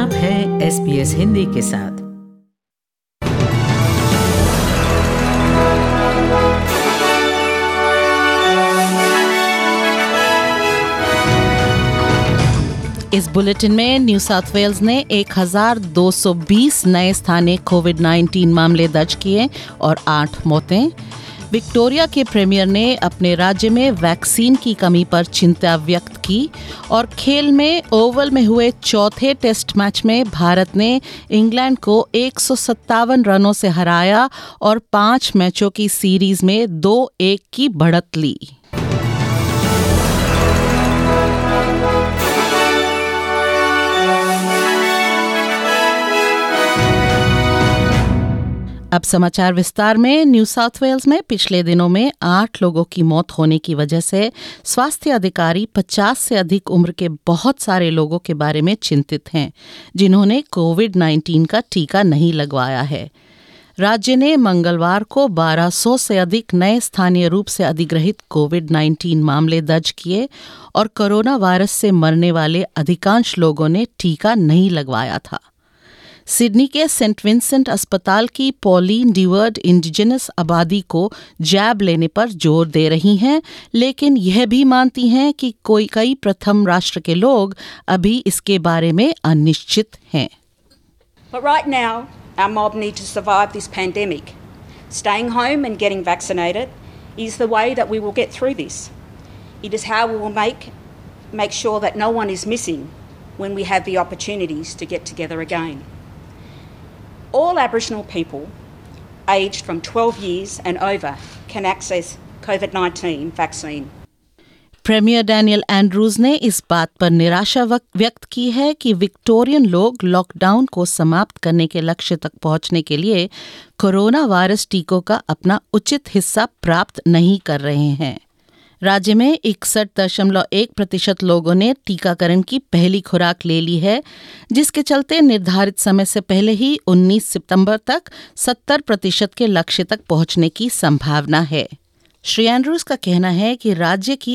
आप हैं SBS हिंदी के साथ। इस बुलेटिन में न्यू साउथ वेल्स ने 1220 नए स्थानीय कोविड-19 मामले दर्ज किए और 8 मौतें। विक्टोरिया के प्रीमियर ने अपने राज्य में वैक्सीन की कमी पर चिंता व्यक्त की और खेल में ओवल में हुए चौथे टेस्ट मैच में भारत ने इंग्लैंड को 157 रनों से हराया और 5 मैचों की सीरीज में 2-1 की बढ़त ली। अब समाचार विस्तार में। न्यू साउथ वेल्स में पिछले दिनों में 8 लोगों की मौत होने की वजह से स्वास्थ्य अधिकारी 50 से अधिक उम्र के बहुत सारे लोगों के बारे में चिंतित हैं, जिन्होंने कोविड-19 का टीका नहीं लगवाया है। राज्य ने मंगलवार को 1200 से अधिक नए स्थानीय रूप से अधिग्रहित कोविड-19 मामले दर्ज किए और कोरोना वायरस से मरने वाले अधिकांश लोगों ने टीका नहीं लगवाया था। सिडनी के सेंट विंसेंट अस्पताल की पॉलीन डिवर्ड इंडिजिनस आबादी को जैब लेने पर जोर दे रही हैं, लेकिन यह भी मानती हैं कि कई प्रथम राष्ट्र के लोग अभी इसके बारे में अनिश्चित हैं। But right now, our mob need to survive this pandemic. Staying home and getting vaccinated is the way that we will get through this. It is how we will make sure that no one is missing when we have the opportunities to get together again. All Aboriginal people aged from 12 years and over can access COVID-19 vaccine. Premier Daniel Andrews ने इस बात पर निराशा व्यक्त की है कि Victorian लोग लॉकडाउन को समाप्त करने के लक्ष्य तक पहुंचने के लिए कोरोना वायरस टीकों का अपना उचित हिस्सा प्राप्त नहीं कर रहे हैं। राज्य में 61.1% लोगों ने टीकाकरण की पहली खुराक ले ली है, जिसके चलते निर्धारित समय से पहले ही 19 सितंबर तक 70% के लक्ष्य तक पहुंचने की संभावना है। श्री एंड्रूज का कहना है कि राज्य की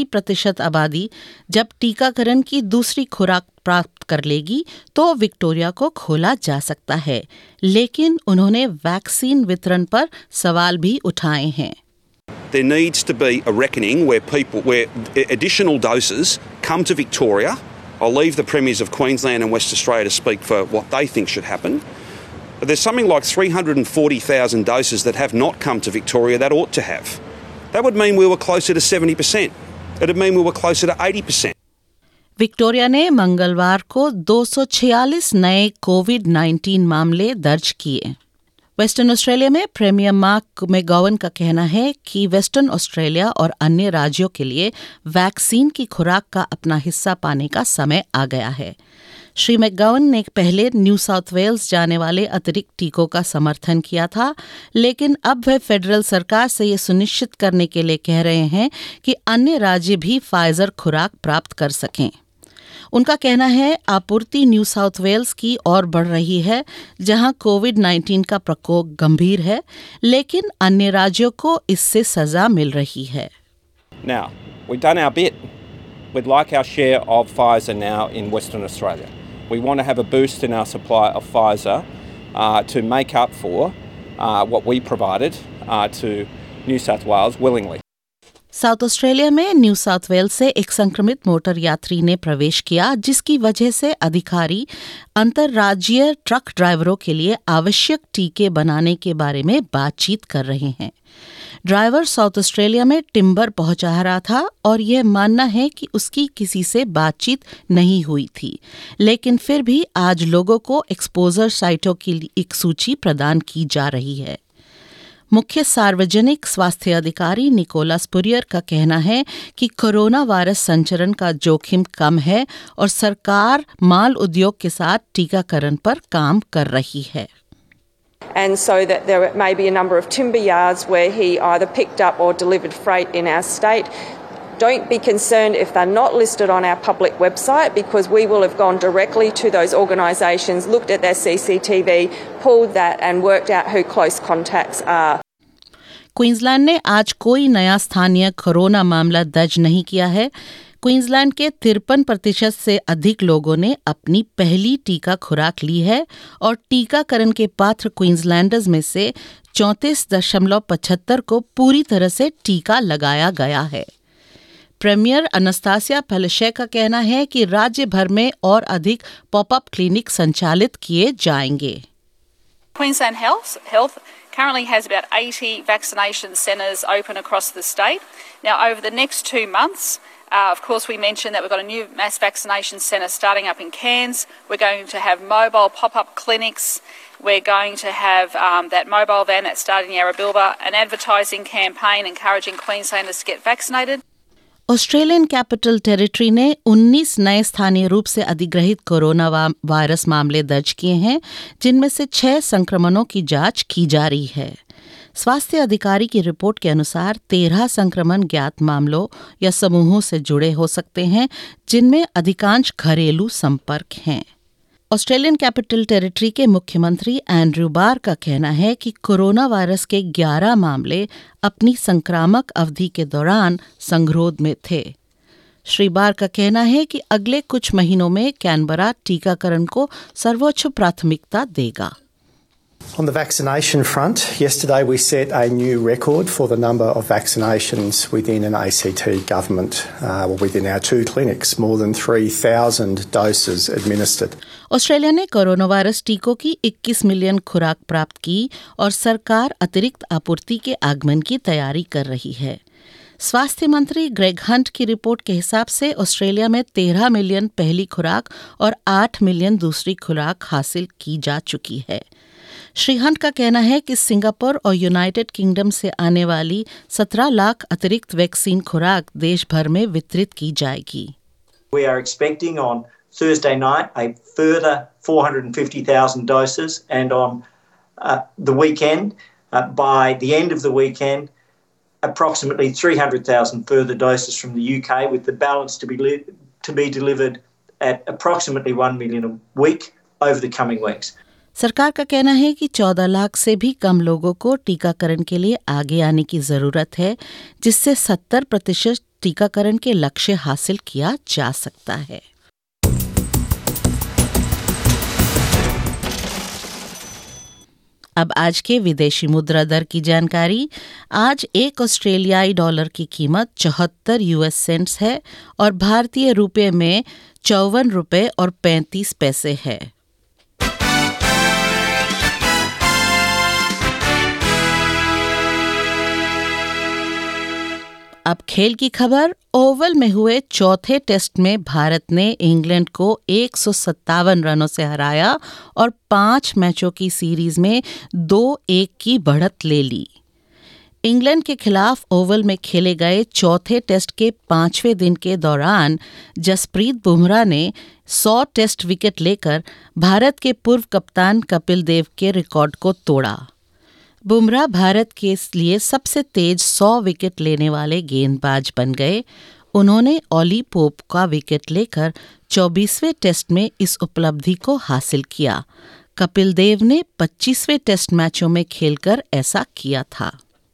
80% आबादी जब टीकाकरण की दूसरी खुराक प्राप्त कर लेगी तो विक्टोरिया को खोला जा सकता है, लेकिन उन्होंने वैक्सीन वितरण पर सवाल भी उठाए हैं। There needs to be a reckoning where additional doses come to Victoria. I'll leave the Premiers of Queensland and West Australia to speak for what they think should happen. But there's something like 340,000 doses that have not come to Victoria that ought to have. That would mean we were closer to 70%. It would mean we were closer to 80%. Victoria ने मंगलवार को 246 नए कोविड-19 मामले दर्ज किए। Western Australia में premier Mark McGowan का कहना है कि वेस्टर्न ऑस्ट्रेलिया और अन्य राज्यों के लिए वैक्सीन की खुराक का अपना हिस्सा पाने का समय आ गया है। श्री मैगोवन ने पहले न्यू साउथ वेल्स जाने वाले अतिरिक्त टीकों का समर्थन किया था, लेकिन अब वे फेडरल सरकार से ये सुनिश्चित करने के लिए कह रहे हैं कि अन्य राज्य भी फाइजर खुराक प्राप्त कर सकें। उनका कहना है आपूर्ति न्यू साउथ वेल्स की ओर बढ़ रही है, जहां कोविड-19 का प्रकोप गंभीर है, लेकिन अन्य राज्यों को इससे सजा मिल रही है। Now, we've done our bit. We'd like our share of Pfizer now in Western Australia. We want to have a boost in our supply of Pfizer to make up for what we provided to New South Wales willingly. South Australia में New South Wales से एक संक्रमित motor यात्री ने प्रवेश किया, जिसकी वजह से अधिकारी अंतर्राज्यीय ट्रक ड्राइवरों के लिए आवश्यक टीके बनाने के बारे में बातचीत कर रहे हैं। ड्राइवर साउथ ऑस्ट्रेलिया में टिम्बर पहुंचा रहा था और यह मानना है कि उसकी किसी से बातचीत नहीं हुई थी, लेकिन फिर भी आज लोगों को एक्सपोजर साइटों की एक सूची प्रदान की जा रही है। मुख्य सार्वजनिक स्वास्थ्य अधिकारी निकोलस पुरियर का कहना है कि कोरोना वायरस संचरण का जोखिम कम है और सरकार माल उद्योग के साथ टीकाकरण पर काम कर रही है। And so that there may be a number of timber yards where he either picked up or delivered freight in our state. Don't be concerned if they're not listed on our public website, because we will have gone directly to those organisations, looked at their CCTV, pulled that and worked out who close contacts are. Queensland ने आज कोई नया स्थानीय corona मामला दर्ज नहीं किया है। क्वींसलैंड के 53% से अधिक लोगों ने अपनी पहली टीका खुराक ली है और टीकाकरण के पात्र क्वींसलैंडर्स में से 34.75% को पूरी तरह से टीका लगाया गया है। प्रीमियर अनास्तासिया पेलोसी का कहना है कि राज्य भर में और अधिक पॉपअप क्लिनिक संचालित किए जाएंगे। Queensland Health currently has about 80 vaccination centres open across the state. Now, over the next 2 months, of course, we mentioned that we've got a new mass vaccination centre starting up in Cairns. We're going to have mobile pop-up clinics. We're going to have that mobile van that's starting in Yarrabilba, an advertising campaign encouraging Queenslanders to get vaccinated. Australian Capital Territory ने 19 नए स्थानीय रूप से अधिग्रहित corona virus मामले दर्ज किए हैं, जिनमें से 6 संक्रमणों की जांच की जा रही है। स्वास्थ्य अधिकारी की रिपोर्ट के अनुसार 13 संक्रमण ज्ञात मामलों या समूहों से जुड़े हो सकते हैं, जिनमें अधिकांश घरेलू संपर्क हैं। ऑस्ट्रेलियन कैपिटल टेरिटरी के मुख्यमंत्री एंड्रयू बार का कहना है कि कोरोना वायरस के 11 मामले अपनी संक्रामक अवधि के दौरान संगरोध में थे। श्री बार का कहना है कि अगले कुछ महीनों में कैनबरा टीकाकरण को सर्वोच्च प्राथमिकता देगा। On the vaccination front, yesterday we set a new record for the number of vaccinations within an ACT government, within our 2 clinics, more than 3,000 doses administered. Australia ने कोरोना वायरस टीकों की 21 मिलियन खुराक प्राप्त की और सरकार अतिरिक्त आपूर्ति के आगमन की तैयारी कर रही है। स्वास्थ्य मंत्री ग्रेग हंट की रिपोर्ट के हिसाब से ऑस्ट्रेलिया में 13 मिलियन पहली खुराक और 8 मिलियन दूसरी खुराक हासिल की जा चुकी है। श्री हंट का कहना है कि सिंगापुर और यूनाइटेड किंगडम से आने वाली 17 लाख अतिरिक्त वैक्सीन खुराक देश भर में वितरित की जाएगी। We are expecting on Thursday night a further 450,000 doses, and on the weekend, by the end of the weekend, approximately 300,000 further doses from the UK, with the balance to be delivered at approximately 1 million a week over the coming weeks. सरकार का कहना है कि 14 लाख से भी कम लोगों को टीकाकरण के लिए आगे आने की जरूरत है, जिससे 70% टीकाकरण के लक्ष्य हासिल किया जा सकता है। अब आज के विदेशी मुद्रा दर की जानकारी। आज एक ऑस्ट्रेलियाई डॉलर की कीमत 74 US सेंट्स है और भारतीय रुपये में 54 रुपये और 35 पैसे है। अब खेल की खबर। ओवल में हुए चौथे टेस्ट में भारत ने इंग्लैंड को 157 रनों से हराया और 5 मैचों की सीरीज में 2-1 की बढ़त ले ली। इंग्लैंड के खिलाफ ओवल में खेले गए चौथे टेस्ट के 5वें दिन के दौरान जसप्रीत बुमराह ने 100 टेस्ट विकेट लेकर भारत के पूर्व कप्तान कपिल देव के रिकॉर्ड को तोड़ा। बुमराह भारत के लिए सबसे तेज 100 विकेट लेने वाले गेंदबाज बन गए। उन्होंने ऑली पोप का विकेट लेकर 24वें टेस्ट में इस उपलब्धि को हासिल किया। कपिल देव ने 25वें टेस्ट मैचों में खेलकर ऐसा किया था।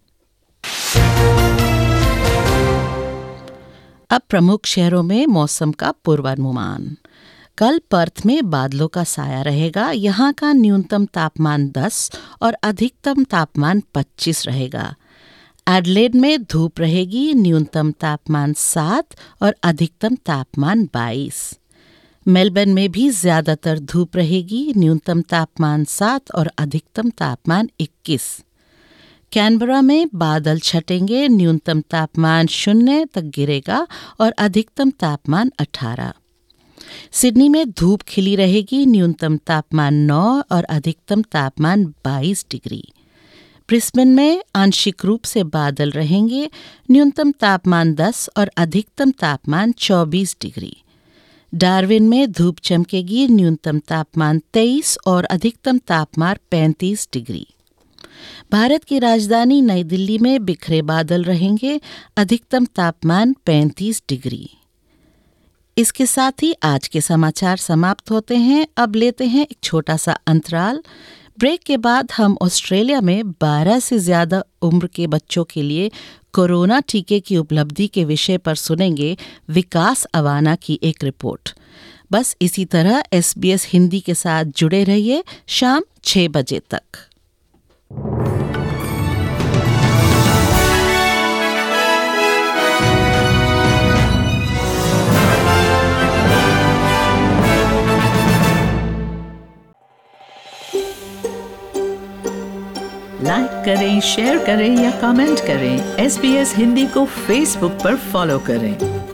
अब प्रमुख शहरों में मौसम का पूर्वानुमान। कल पर्थ में बादलों का साया रहेगा। यहाँ का न्यूनतम तापमान 10 और अधिकतम तापमान 25 रहेगा। एडलेड में धूप रहेगी, न्यूनतम तापमान 7 और अधिकतम तापमान 22। मेलबर्न में भी ज्यादातर धूप रहेगी, न्यूनतम तापमान 7 और अधिकतम तापमान 21। कैनबरा में बादल छटेंगे, न्यूनतम तापमान 0 तक गिरेगा और अधिकतम तापमान 18। सिडनी में धूप खिली रहेगी, न्यूनतम तापमान 9 और अधिकतम तापमान 22 डिग्री। ब्रिस्बेन में आंशिक रूप से बादल रहेंगे, न्यूनतम तापमान 10 और अधिकतम तापमान 24 डिग्री। डार्विन में धूप चमकेगी, न्यूनतम तापमान 23 और अधिकतम तापमान 35 डिग्री। भारत की राजधानी नई दिल्ली में बिखरे बादल रहेंगे, अधिकतम तापमान 35 डिग्री। इसके साथ ही आज के समाचार समाप्त होते हैं। अब लेते हैं एक छोटा सा अंतराल। ब्रेक के बाद हम ऑस्ट्रेलिया में 12 से ज्यादा उम्र के बच्चों के लिए कोरोना टीके की उपलब्धि के विषय पर सुनेंगे विकास अवाना की एक रिपोर्ट। बस इसी तरह SBS हिंदी के साथ जुड़े रहिए शाम 6 बजे तक। लाइक करें, शेयर करें या कमेंट करें। SBS हिंदी को फेसबुक पर फॉलो करें।